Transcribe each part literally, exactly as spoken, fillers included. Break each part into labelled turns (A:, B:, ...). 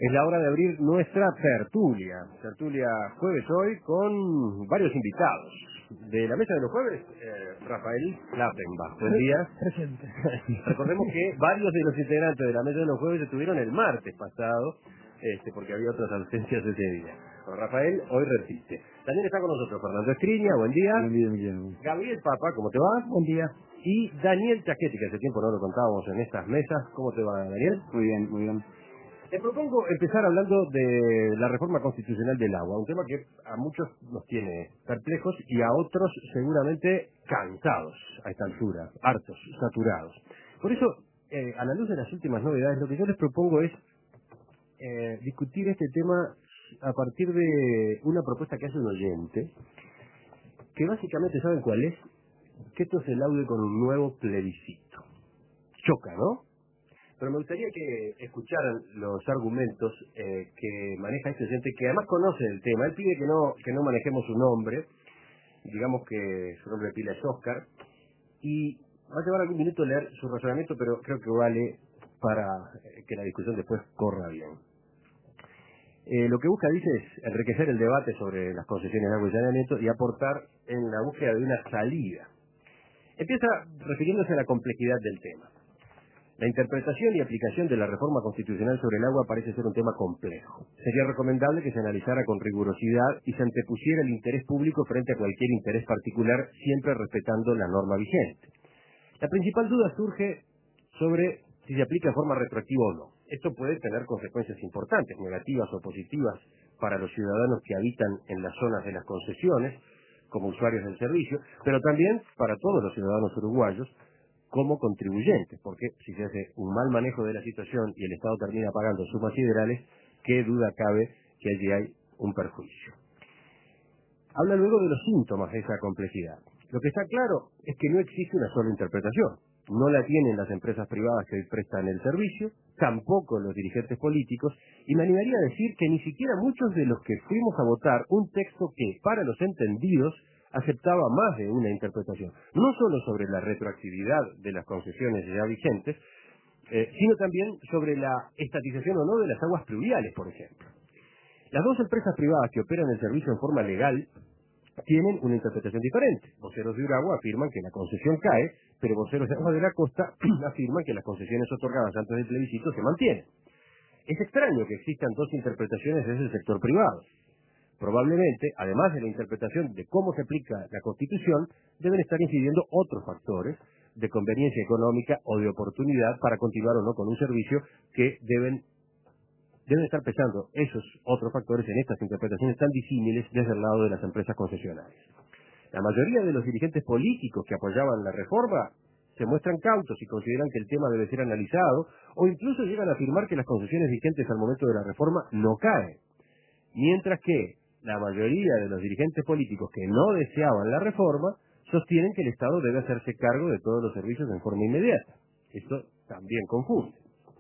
A: Es la hora de abrir nuestra tertulia. Tertulia jueves hoy con varios invitados. De la mesa de los jueves, eh, Rafael Lappenbach. Buen día.
B: Presente.
A: Recordemos que varios de los integrantes de la mesa de los jueves estuvieron el martes pasado, este, porque había otras ausencias ese día. Pero Rafael hoy repite. También está con nosotros Fernando Escriña, buen día.
B: Buen día, Guillermo.
A: Gabriel Papa, ¿cómo te va?
B: Buen día.
A: Y Daniel Chaquetti, que hace tiempo no lo contábamos en estas mesas. ¿Cómo te va, Daniel?
B: Muy bien, muy bien.
A: Te propongo empezar hablando de la reforma constitucional del agua, un tema que a muchos nos tiene perplejos y a otros seguramente cansados a esta altura, hartos, saturados. Por eso, eh, a la luz de las últimas novedades, lo que yo les propongo es eh, discutir este tema a partir de una propuesta que hace un oyente, que básicamente, ¿saben cuál es? Que esto se laude con un nuevo plebiscito. Choca, ¿no? Pero me gustaría que escucharan los argumentos eh, que maneja este oyente, que además conoce el tema. Él pide que no que no manejemos su nombre, digamos que su nombre de pila es Oscar, y va a llevar algún minuto leer su razonamiento, pero creo que vale para eh, que la discusión después corra bien. Eh, lo que busca, dice, es enriquecer el debate sobre las concesiones de agua y saneamiento y aportar en la búsqueda de una salida. Empieza refiriéndose a la complejidad del tema. La interpretación y aplicación de la reforma constitucional sobre el agua parece ser un tema complejo. Sería recomendable que se analizara con rigurosidad y se antepusiera el interés público frente a cualquier interés particular, siempre respetando la norma vigente. La principal duda surge sobre si se aplica de forma retroactiva o no. Esto puede tener consecuencias importantes, negativas o positivas, para los ciudadanos que habitan en las zonas de las concesiones, como usuarios del servicio, pero también para todos los ciudadanos uruguayos, como contribuyentes, porque si se hace un mal manejo de la situación y el Estado termina pagando sumas siderales, qué duda cabe que allí hay un perjuicio. Habla luego de los síntomas de esa complejidad. Lo que está claro es que no existe una sola interpretación. No la tienen las empresas privadas que hoy prestan el servicio, tampoco los dirigentes políticos, y me animaría a decir que ni siquiera muchos de los que fuimos a votar un texto que, para los entendidos, aceptaba más de una interpretación, no solo sobre la retroactividad de las concesiones ya vigentes, eh, sino también sobre la estatización o no de las aguas pluviales, por ejemplo. Las dos empresas privadas que operan el servicio en forma legal tienen una interpretación diferente. Voceros de Uragua afirman que la concesión cae, pero voceros de Aguas de la Costa afirman que las concesiones otorgadas antes del plebiscito se mantienen. Es extraño que existan dos interpretaciones desde el sector privado. Probablemente, además de la interpretación de cómo se aplica la Constitución, deben estar incidiendo otros factores de conveniencia económica o de oportunidad para continuar o no con un servicio que deben, deben estar pesando esos otros factores en estas interpretaciones tan disímiles desde el lado de las empresas concesionarias. La mayoría de los dirigentes políticos que apoyaban la reforma se muestran cautos y consideran que el tema debe ser analizado, o incluso llegan a afirmar que las concesiones vigentes al momento de la reforma no caen. Mientras que la mayoría de los dirigentes políticos que no deseaban la reforma sostienen que el Estado debe hacerse cargo de todos los servicios en forma inmediata. Esto también confunde.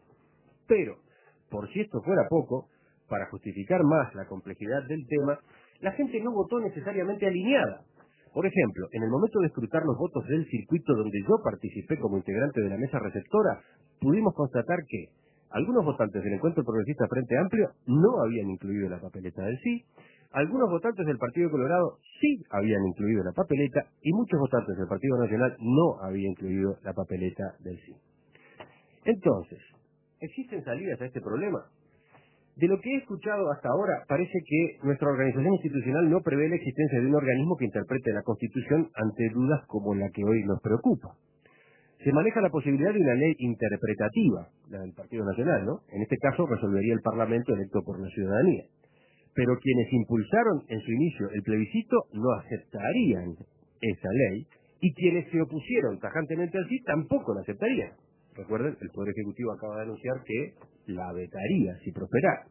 A: Pero, por si esto fuera poco, para justificar más la complejidad del tema, la gente no votó necesariamente alineada. Por ejemplo, en el momento de escrutar los votos del circuito donde yo participé como integrante de la mesa receptora, pudimos constatar que algunos votantes del Encuentro Progresista Frente Amplio no habían incluido la papeleta del sí, algunos votantes del Partido Colorado sí habían incluido la papeleta y muchos votantes del Partido Nacional no habían incluido la papeleta del sí. Entonces, ¿existen salidas a este problema? De lo que he escuchado hasta ahora, parece que nuestra organización institucional no prevé la existencia de un organismo que interprete la Constitución ante dudas como la que hoy nos preocupa. Se maneja la posibilidad de una ley interpretativa, la del Partido Nacional, ¿no? En este caso resolvería el Parlamento electo por la ciudadanía. Pero quienes impulsaron en su inicio el plebiscito no aceptarían esa ley, y quienes se opusieron tajantemente al sí tampoco la aceptarían. Recuerden, el Poder Ejecutivo acaba de anunciar que la vetaría si prosperara.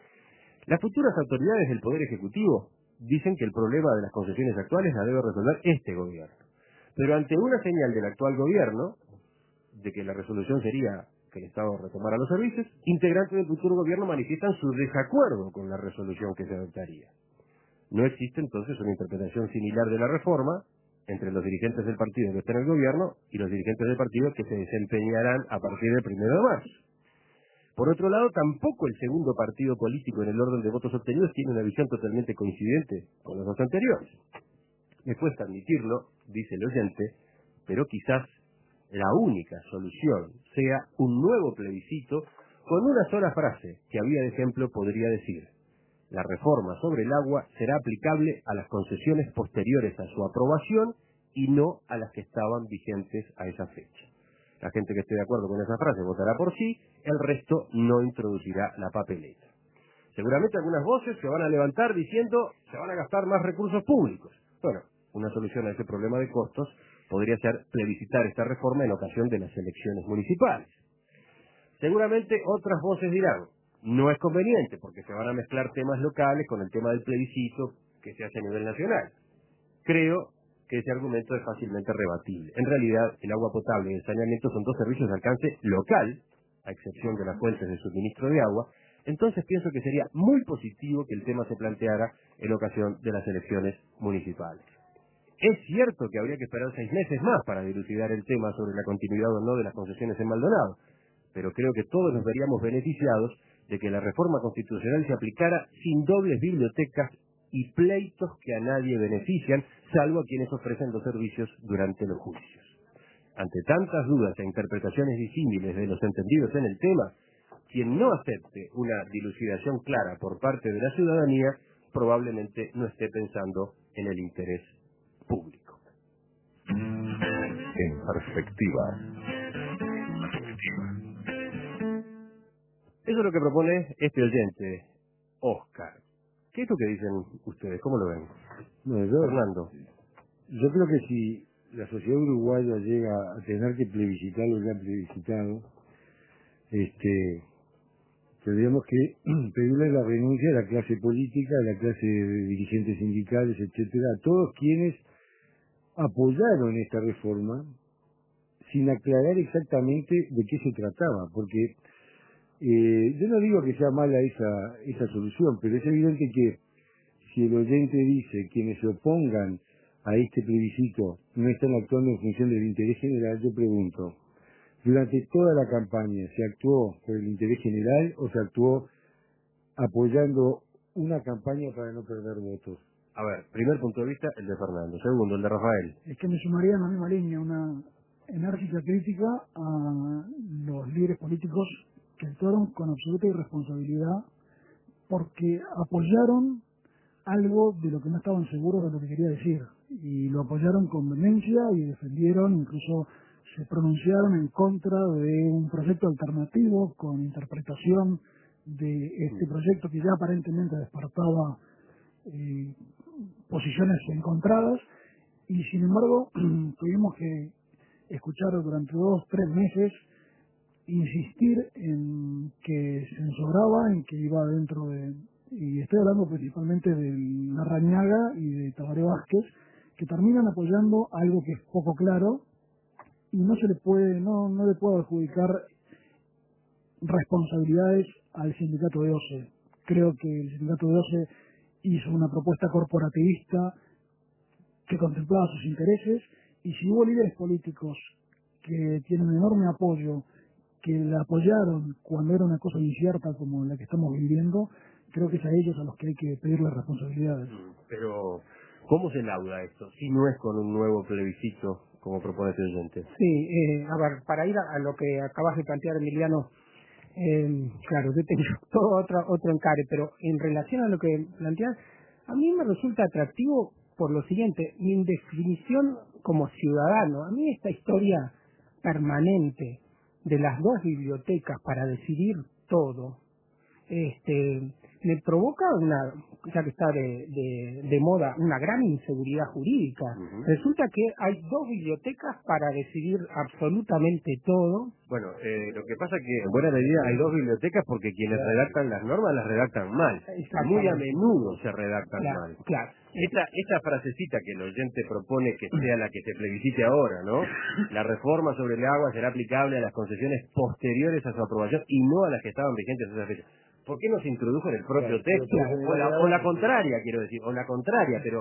A: Las futuras autoridades del Poder Ejecutivo dicen que el problema de las concesiones actuales la debe resolver este gobierno. Pero ante una señal del actual gobierno, de que la resolución sería que el Estado retomara los servicios, integrantes del futuro gobierno manifiestan su desacuerdo con la resolución que se adoptaría. No existe entonces una interpretación similar de la reforma entre los dirigentes del partido que están en el gobierno y los dirigentes del partido que se desempeñarán a partir del primero de marzo. Por otro lado, tampoco el segundo partido político en el orden de votos obtenidos tiene una visión totalmente coincidente con los dos anteriores. Me cuesta admitirlo, dice el oyente, pero quizás la única solución sea un nuevo plebiscito con una sola frase que a vía de ejemplo podría decir: la reforma sobre el agua será aplicable a las concesiones posteriores a su aprobación y no a las que estaban vigentes a esa fecha. La gente que esté de acuerdo con esa frase votará por sí, el resto no introducirá la papeleta. Seguramente algunas voces se van a levantar diciendo se van a gastar más recursos públicos. Bueno, una solución a ese problema de costos podría ser plebiscitar esta reforma en ocasión de las elecciones municipales. Seguramente otras voces dirán, no es conveniente porque se van a mezclar temas locales con el tema del plebiscito que se hace a nivel nacional. Creo que ese argumento es fácilmente rebatible. En realidad, el agua potable y el saneamiento son dos servicios de alcance local, a excepción de las fuentes de suministro de agua. Entonces pienso que sería muy positivo que el tema se planteara en ocasión de las elecciones municipales. Es cierto que habría que esperar seis meses más para dilucidar el tema sobre la continuidad o no de las concesiones en Maldonado, pero creo que todos nos veríamos beneficiados de que la reforma constitucional se aplicara sin dobles bibliotecas y pleitos que a nadie benefician, salvo a quienes ofrecen los servicios durante los juicios. Ante tantas dudas e interpretaciones disímiles de los entendidos en el tema, quien no acepte una dilucidación clara por parte de la ciudadanía probablemente no esté pensando en el interés público.
B: En perspectiva.
A: Eso es lo que propone este oyente, Oscar. ¿Qué es lo que dicen ustedes? ¿Cómo lo ven?
C: No, yo,
A: Fernando.
C: yo creo que si la sociedad uruguaya llega a tener que plebiscitar lo que ha plebiscitado, este, tendríamos que pedirle la renuncia a la clase política, a la clase de dirigentes sindicales, etcétera, a todos quienes apoyaron esta reforma sin aclarar exactamente de qué se trataba, porque eh, yo no digo que sea mala esa, esa solución, pero es evidente que si el oyente dice quienes se opongan a este plebiscito no están actuando en función del interés general, yo pregunto, durante toda la campaña, ¿se actuó por el interés general o se actuó apoyando una campaña para no perder votos?
A: A ver, primer punto de vista, el de Fernando. Segundo, el de Rafael.
D: Es que me sumaría en la misma línea una enérgica crítica a los líderes políticos que actuaron con absoluta irresponsabilidad porque apoyaron algo de lo que no estaban seguros de lo que quería decir y lo apoyaron con vehemencia y defendieron, incluso se pronunciaron en contra de un proyecto alternativo con interpretación de este proyecto que ya aparentemente despertaba eh, posiciones encontradas y sin embargo tuvimos que escuchar durante dos, tres meses insistir en que se ensobraba, en que iba dentro de, y estoy hablando principalmente de Larrañaga y de Tabaré Vázquez, que terminan apoyando algo que es poco claro y no se le puede, no, no le puedo adjudicar responsabilidades al sindicato de OCE. Creo que el sindicato de OCE hizo una propuesta corporativista que contemplaba sus intereses y si hubo líderes políticos que tienen un enorme apoyo, que la apoyaron cuando era una cosa incierta como la que estamos viviendo, creo que es a ellos a los que hay que pedirles responsabilidades.
A: Pero, ¿cómo se lauda esto si no es con un nuevo plebiscito, como propone este oyente?
E: Sí, eh, a ver, para ir a, a lo que acabas de plantear, Emiliano, eh, claro, yo tengo todo otro, otro encare, pero en relación a lo que planteas, a mí me resulta atractivo por lo siguiente, mi definición como ciudadano, a mí esta historia permanente de las dos bibliotecas para decidir todo, este, me provoca una, ya que está de, de, de moda, una gran inseguridad jurídica. Uh-huh. Resulta que hay dos bibliotecas para decidir absolutamente todo.
A: Bueno, eh, lo que pasa es que en buena medida hay dos bibliotecas porque quienes redactan las normas las redactan mal. Muy a menudo se redactan
E: claro,
A: mal.
E: Claro.
A: Esta, esta frasecita que el oyente propone que sea la que se plebiscite ahora, ¿no? La reforma sobre el agua será aplicable a las concesiones posteriores a su aprobación y no a las que estaban vigentes a esa fecha. ¿Por qué no se introdujo en el propio
C: claro,
A: texto?
C: Claro,
A: o, la, o la contraria, quiero decir, o la contraria, pero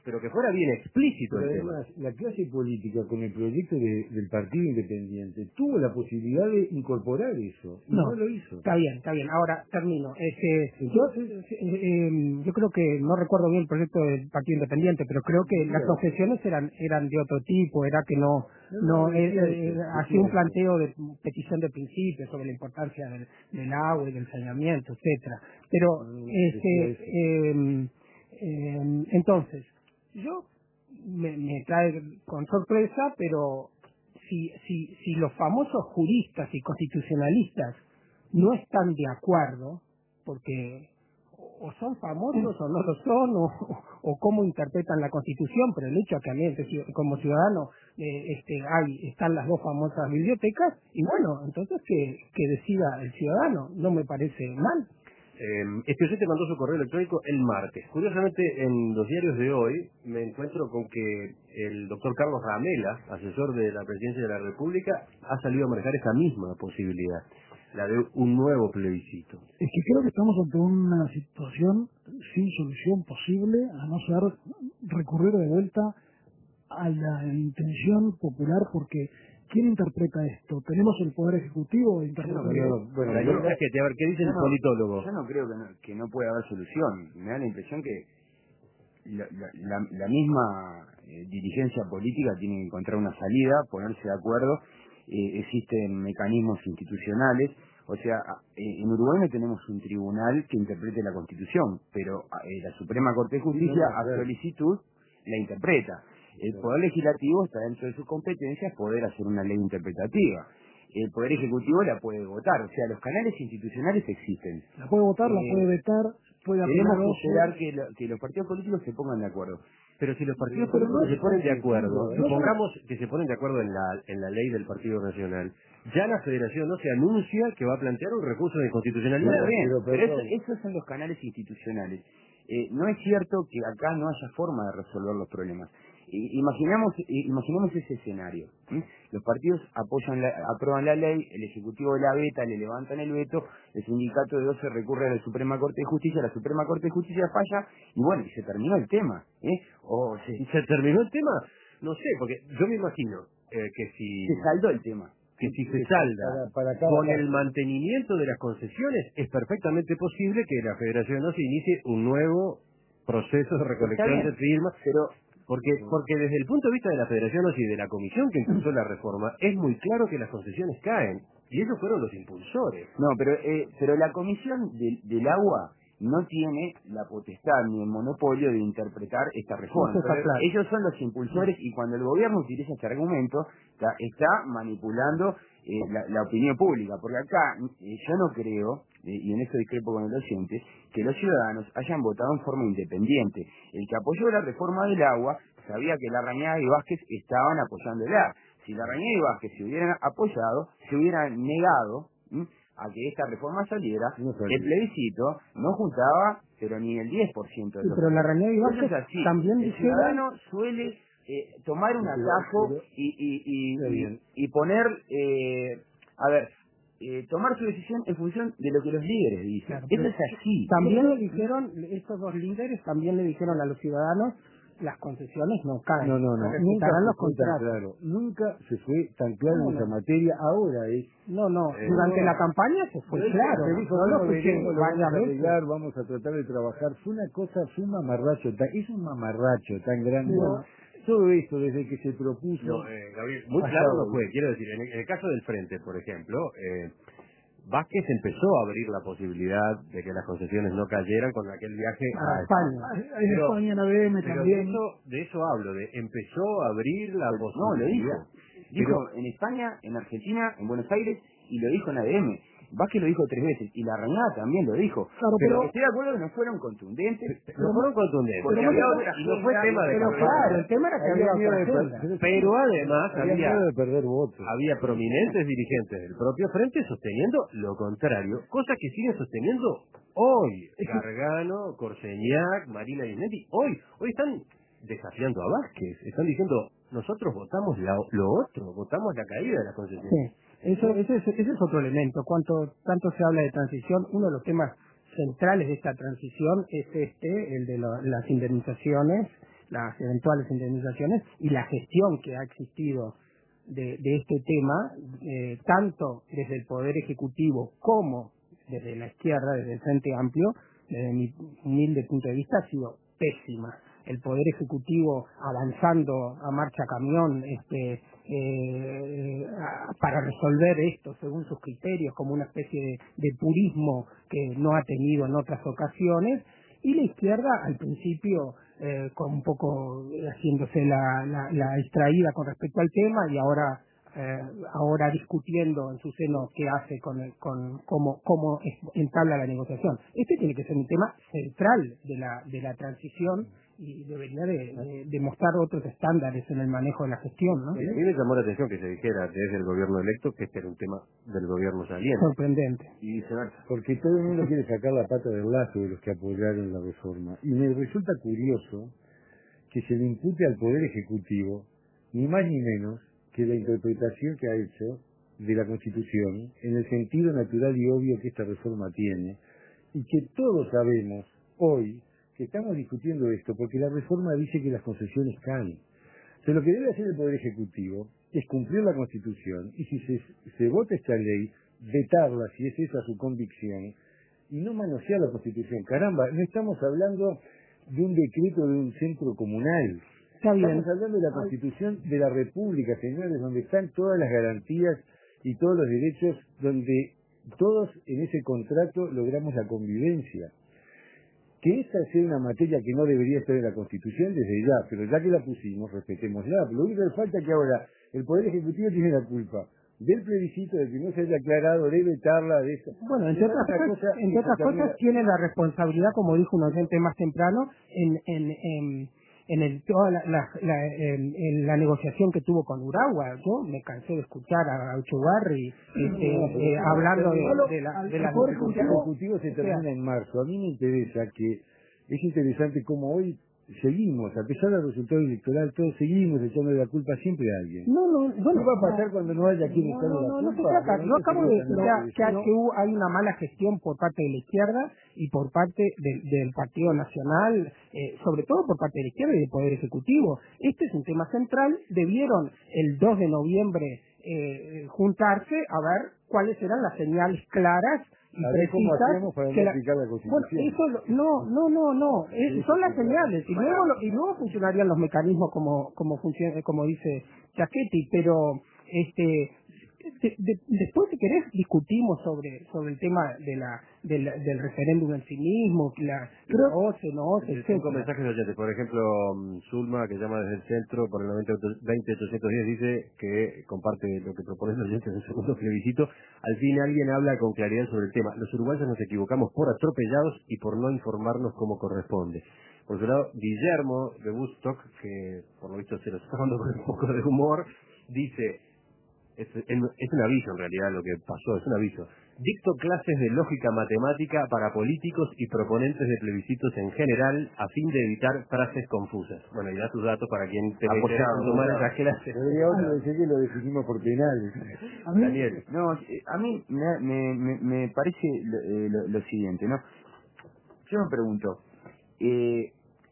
A: pero que fuera bien explícito
C: Pero
A: el tema.
C: además, la clase política con el proyecto de- del Partido Independiente tuvo la posibilidad de incorporar eso, y no,
E: No,
C: lo hizo.
E: está bien, está bien. Ahora termino. Este, yo,
C: Entonces,
E: eh, eh, yo creo que no recuerdo bien el proyecto del Partido Independiente, pero creo que las
C: Claro.
E: objeciones eran eran de otro tipo, era que no
C: No,
E: no
C: no,
E: eh,
C: decía
E: eh,
C: eso,
E: hacía un
C: decía eso.
E: planteo de petición de principios sobre la importancia del, del agua y del saneamiento, etcétera. Pero
C: No, no, decía
E: este
C: eso.
E: eh, eh, entonces yo me, me trae con sorpresa, pero si, si, si los famosos juristas y constitucionalistas no están de acuerdo, porque o son famosos o no lo son, o, o cómo interpretan la Constitución, pero el hecho que a mí como ciudadano eh, este, hay, están las dos famosas bibliotecas, y bueno, entonces que, que decida el ciudadano, no me parece mal.
A: Eh, este oyente mandó su correo electrónico el martes. Curiosamente, en los diarios de hoy me encuentro con que el doctor Carlos Ramela, asesor de la Presidencia de la República, ha salido a manejar esa misma posibilidad, la de un nuevo plebiscito.
D: Es que creo que estamos ante una situación sin solución posible, a no ser recurrir de vuelta a la intención popular, porque ¿quién interpreta esto? ¿Tenemos el Poder Ejecutivo de interpretar?
C: No, no, bueno,
A: la
C: yo-
A: lista es que, a ver, ¿qué dice
B: yo
A: el
B: no-
A: politólogo?
B: Yo no creo que no, que no pueda haber solución. Me da la impresión que la, la, la- la misma eh, dirigencia política tiene que encontrar una salida, ponerse de acuerdo. Eh, existen mecanismos institucionales. O sea, a- eh, en Uruguay no tenemos un tribunal que interprete la Constitución, pero eh, la Suprema Corte de Justicia,
C: No, no,
B: a
C: claro.
B: solicitud, la interpreta. El
C: Claro.
B: Poder Legislativo está dentro de sus competencias poder hacer una ley interpretativa. El Poder Ejecutivo la puede votar. O sea, los canales institucionales existen.
D: La puede votar, la
B: Eh,
D: puede vetar, puede
B: Tenemos
D: apelar
B: que
D: oso.
B: esperar que, lo- que los partidos políticos se pongan de acuerdo.
A: Pero si los partidos
C: Pero
A: políticos
C: no
A: se ponen de
C: es
A: acuerdo,
C: sencillo, ¿eh?
A: supongamos que se ponen de acuerdo en la, en la ley del Partido Nacional, ya la Federación no se anuncia que va a plantear un recurso de inconstitucionalidad.
B: Está bien,
C: pero,
B: pero
C: pero,
B: eso- esos son los canales institucionales. Eh, no es cierto que acá no haya forma de resolver los problemas. I- Imaginamos, i- imaginemos ese escenario. ¿sí? Los partidos apoyan la- aprueban la ley, el Ejecutivo la veta, le levantan el veto, el sindicato de doce recurre a la Suprema Corte de Justicia, la Suprema Corte de Justicia falla, y bueno, y se terminó el tema. ¿eh? O se,
A: ¿Se terminó el tema? No sé, porque yo me imagino eh, que si
B: se saldó el tema.
A: que si se
C: Sí,
A: salda
C: para- para cada
A: con
C: caso.
A: el mantenimiento de las concesiones, es perfectamente posible que la Federación no se inicie un nuevo proceso de recolección
B: bien,
A: de firmas,
B: pero
A: porque porque desde el punto de vista de la Federación y de la comisión que impulsó la reforma, es muy claro que las concesiones caen, y ellos fueron los impulsores.
B: No, pero eh, pero la Comisión del, del Agua no tiene la potestad ni el monopolio de interpretar esta reforma.
E: Eso está
B: Pero
E: claro.
B: ellos son los impulsores y cuando el gobierno utiliza este argumento está, está manipulando eh, la, la opinión pública. Porque acá eh, yo no creo, eh, y en eso discrepo con el oyente, que los ciudadanos hayan votado en forma independiente. El que apoyó la reforma del agua sabía que Larrañaga y Vázquez estaban apoyándola. Si Larrañaga y Vázquez se hubieran apoyado, se hubieran negado ¿m? a que esta reforma saliera,
C: No salió.
B: el plebiscito no juntaba, pero ni el diez por ciento de
E: Sí,
B: los
E: pero
B: votos.
E: Larrañaga y
B: Entonces,
E: Vázquez
B: así,
E: también
B: el
E: dijeron-
B: ciudadano suele eh, tomar un
C: Pero-
B: atajo
C: pero-
B: y, y, y,
C: Está
B: y-
C: bien.
B: y poner, eh, a ver, eh, tomar su decisión en función de lo que los líderes dicen.
E: Claro,
B: Eso
E: pero
B: es así.
E: también le dijeron, estos dos líderes también le dijeron a los ciudadanos, las concesiones no caen,
C: No, no, no.
E: se
C: Nunca
E: respetarán
C: se
E: los
C: fue tan
E: contratos.
C: claro. Nunca se fue tan claro
E: No,
C: en esa
E: no.
C: materia. Ahora es.
E: No, no,
A: Eh,
E: durante
C: no.
E: la campaña se fue
C: Se dijo-
E: claro,
C: se dijo,
E: no
C: no
E: lo
C: lo
E: escuché
C: veremos, lo
E: varias
C: vamos a
E: veces.
C: arreglar, vamos a tratar de trabajar. Fue una cosa, fue un mamarracho. tan- es un mamarracho tan grande.
E: Bueno.
C: Todo esto desde que se propuso.
A: No, eh, Gabriel, muy
C: hasta
A: claro no
C: hoy.
A: fue. Quiero decir, en el, en el caso del Frente, por ejemplo, eh, Vázquez empezó a abrir la posibilidad de que las concesiones no cayeran con aquel viaje
E: A
A: a
E: España.
D: En
A: Pero-
D: España, en A D M
A: Pero de
D: también.
A: eso, de eso hablo, de empezó a abrir la
B: No, lo
A: posibilidad.
B: dijo. Dijo en España, en Argentina, en Buenos Aires y lo dijo en A D M. Vázquez lo dijo tres veces y Larrañaga también lo dijo.
D: Claro,
B: pero,
D: pero-
B: estoy de acuerdo que no fueron contundentes.
A: No fueron contundentes.
B: Porque
A: Pero
B: había
A: no-
B: otra
A: y no fue
B: agenda,
A: tema de
E: Pero
A: campaña.
E: claro, el tema era que había
C: miedo
E: otra
C: de per-
E: agenda.
C: pero-
A: Pero además
C: había
A: había,
C: miedo de perder votos.
A: había prominentes dirigentes del propio Frente sosteniendo lo contrario, cosa que siguen sosteniendo hoy. Gargano, Corseñac, Marina Disnetti, hoy, hoy están desafiando a Vázquez, están diciendo, nosotros votamos la- lo otro, votamos la caída de las concesiones.
E: Sí, eso, ese, es, ese es otro elemento. Cuanto tanto se habla de transición, uno de los temas centrales de esta transición es este, el de lo- las indemnizaciones, las eventuales indemnizaciones y la gestión que ha existido de, de este tema, eh, tanto desde el Poder Ejecutivo como desde la izquierda, desde el Frente Amplio, desde mi humilde punto de vista, ha sido pésima. El Poder Ejecutivo avanzando a marcha camión este, eh, para resolver esto según sus criterios, como una especie de, de purismo que no ha tenido en otras ocasiones, y la izquierda al principio eh, con un poco haciéndose la, la, la distraída con respecto al tema y ahora eh, ahora discutiendo en su seno qué hace con, el, con cómo, cómo entabla la negociación. Este tiene que ser un tema central de la, de la transición y debería de, de, de mostrar otros estándares en el manejo de la gestión, ¿no?
A: A mí me llamó la atención que se dijera desde el gobierno electo que este era un tema del gobierno saliente.
E: Sorprendente.
A: Y viceversa.
C: Porque todo el mundo quiere sacar la pata del lazo de los que apoyaron la reforma. Y me resulta curioso que se le impute al Poder Ejecutivo, ni más ni menos, que la interpretación que ha hecho de la Constitución, en el sentido natural y obvio que esta reforma tiene, y que todos sabemos hoy que estamos discutiendo esto porque la reforma dice que las concesiones caen. O sea, lo que debe hacer el Poder Ejecutivo es cumplir la Constitución y si se, se vota esta ley, vetarla si es esa su convicción y no manosear la Constitución. Caramba, no estamos hablando de un decreto de un centro comunal.
E: Está bien.
C: Estamos hablando de la Constitución de la República, señores, donde están todas las garantías y todos los derechos, donde todos en ese contrato logramos la convivencia. Que esta sea una materia que no debería estar en la Constitución desde ya, pero ya que la pusimos, respetémosla. Lo único que falta es que ahora el Poder Ejecutivo tiene la culpa del plebiscito, de que no se haya aclarado, de vetarla, de eso.
E: Bueno, entre otras cosas, cosa, entre otras cosas tiene la responsabilidad, como dijo un oyente más temprano, en, en, en, en el, toda la, la, la, en, en la negociación que tuvo con Uragua. Yo me cansé de escuchar a Uchogarri este, no, no, eh, no, hablando de, de la... De la
C: el Poder Ejecutivo se termina en marzo. A mí me interesa que, es interesante como hoy seguimos, a pesar del resultado electoral, todos seguimos echando la culpa siempre a alguien.
E: No, no, bueno,
C: ¿qué va a pasar cuando no haya quien echar
E: no,
C: la
E: no, no,
C: culpa?
E: no se trata. Yo acabo de decir que,
C: no,
E: que hay una mala gestión por parte de la izquierda y por parte de, del Partido Nacional, eh, sobre todo por parte de la izquierda y del Poder Ejecutivo. Este es un tema central. Debieron el dos de noviembre eh, juntarse a ver cuáles eran las señales claras y
C: a ver cómo hacemos para no
E: la,
C: aplicar la Constitución.
E: Bueno, eso no, no, no, no, es, son las señales y luego lo, y luego funcionarían los mecanismos como como funciona, como dice Giachetti, pero este de, de, después si querés discutimos sobre sobre el tema de la del, del referéndum en sí mismo, la O C E, no O C E,
A: cinco mensajes de oyentes, por ejemplo Zulma, que llama desde el centro por el veinte ochocientos diez, dice que comparte lo que propone los oyentes en el segundo plebiscito. Al fin alguien habla con claridad sobre el tema. Los uruguayos nos equivocamos por atropellados y por no informarnos como corresponde. Por su lado, Guillermo de Woodstock, que por lo visto se lo está tomando con un poco de humor, dice: Es, es un aviso en realidad lo que pasó, es un aviso. Dicto clases de lógica matemática para políticos y proponentes de plebiscitos en general a fin de evitar frases confusas. Bueno, y da sus datos para quien tenga interés en tomar esas clases.
C: Podría otro decir que lo definimos por penales.
A: Daniel.
B: No, a mí me, me, me, me parece lo, eh, lo, lo siguiente, ¿no? Yo me pregunto, eh,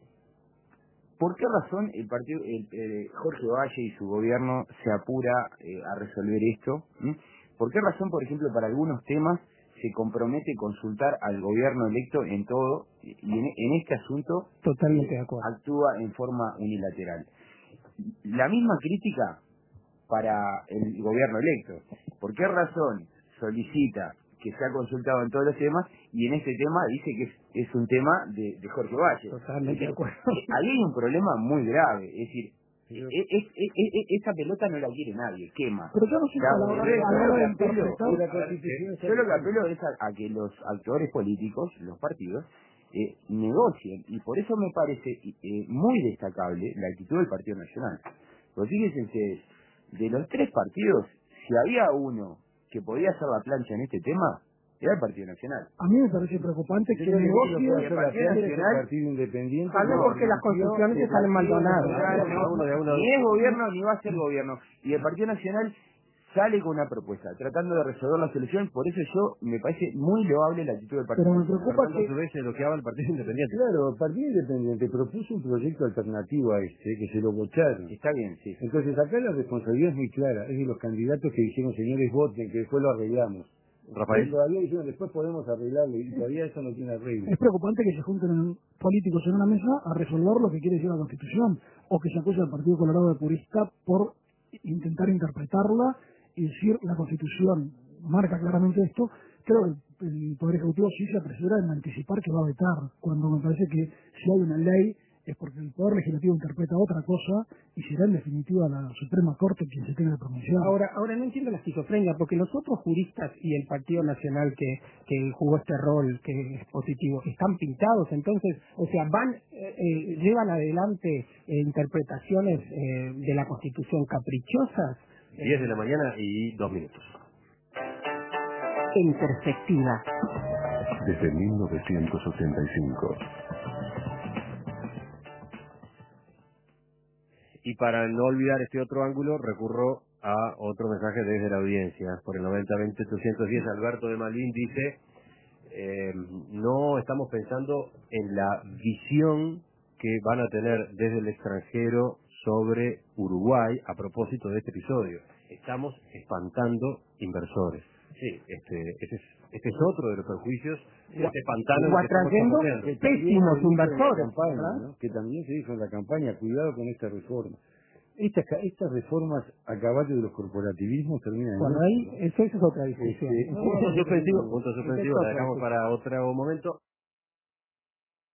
B: ¿por qué razón el partido, el, el Jorge Valle y su gobierno se apura eh, a resolver esto? ¿Mm? ¿Por qué razón, por ejemplo, para algunos temas se compromete consultar al gobierno electo en todo y en, en este asunto
E: totalmente
B: eh,
E: de acuerdo.
B: actúa en forma unilateral? La misma crítica para el gobierno electo. ¿Por qué razón solicita que se ha consultado en todos los temas y en este tema dice que es, es un tema de, de Jorge Valle?
E: Totalmente de acuerdo.
B: Ahí hay un problema muy grave, es decir, es, es, es, es, esa pelota no la quiere nadie, quema.
D: Pero yo no sé
B: La-
D: si a la hora-
B: yo
D: a la hora de
B: lo que apelo-
D: interpretar-
C: la Constitución
B: yo lo que apelo es a, a que los actores políticos, los partidos, eh, negocien, y por eso me parece eh, muy destacable la actitud del Partido Nacional. Porque fíjense ustedes, de los tres partidos, si había uno que podía hacer la plancha en este tema, era el Partido Nacional.
D: A mí me parece preocupante que
C: Yo creo que
D: negocie...
C: lo puede hacer la
B: Partido
C: Francia,
B: Nacional,
C: el Partido Independiente.
E: Salvo
C: no,
E: porque las
C: partido
E: construcciones
C: del
E: se salen
C: Partido
E: Maldonado.
C: Nacional,
B: Claro, no,
A: uno de uno.
B: ni es gobierno ni va a ser gobierno. Y el Partido Nacional sale con una propuesta, tratando de resolver la solución. Por eso yo me parece muy loable la actitud del partido.
D: Pero me preocupa
A: Fernando
D: que...
A: a su vez elogiaba al Partido Independiente.
C: Claro, el Partido Independiente propuso un proyecto alternativo a este, que se lo bocharon.
B: Está bien, sí.
C: Entonces acá la responsabilidad es muy clara, es de los candidatos que dijeron, señores, voten, que después lo arreglamos.
A: Rafael.
C: Y todavía dijeron, después podemos arreglarlo, y todavía eso no tiene arreglo.
D: Es preocupante que se junten en- políticos en una mesa a resolver lo que quiere decir la Constitución, o que se acuse al Partido Colorado de purista por intentar interpretarla y decir la Constitución marca claramente esto. Creo que el Poder Ejecutivo sí se apresura en anticipar que va a vetar, cuando me parece que si hay una ley es porque el Poder Legislativo interpreta otra cosa y será en definitiva la Suprema Corte quien se tenga que pronunciar.
E: Ahora, ahora no entiendo la esquizofrenia, porque los otros juristas y el Partido Nacional que, que jugó este rol, que es positivo, están pintados, entonces, o sea, van, eh, eh, llevan adelante eh, interpretaciones eh, de la Constitución caprichosas.
A: diez de la mañana y dos minutos.
F: En perspectiva.
G: Desde mil novecientos ochenta y cinco.
A: Y para no olvidar este otro ángulo, recurro a otro mensaje desde la audiencia. Por el noventa veinte ochocientos diez, Alberto de Malvin dice, eh, no estamos pensando en la visión que van a tener desde el extranjero sobre Uruguay a propósito de este episodio. Estamos espantando inversores. Sí, este, este, es, este es otro de los perjuicios de este pantano.
E: O atrayendo pésimos inversores,
C: campaña,
E: ¿verdad?
C: ¿no? Que también se dijo en la campaña, cuidado con esta reforma. Estas, ca- estas reformas a caballo de los corporativismos terminan en
E: Bueno,
C: esto,
E: ahí,
C: ¿no?
E: eso, eso es otra discusión.
C: Este,
A: Punto suspensivo, punto suspensivo, la
E: Este es
A: dejamos
E: otro-
A: para otro momento.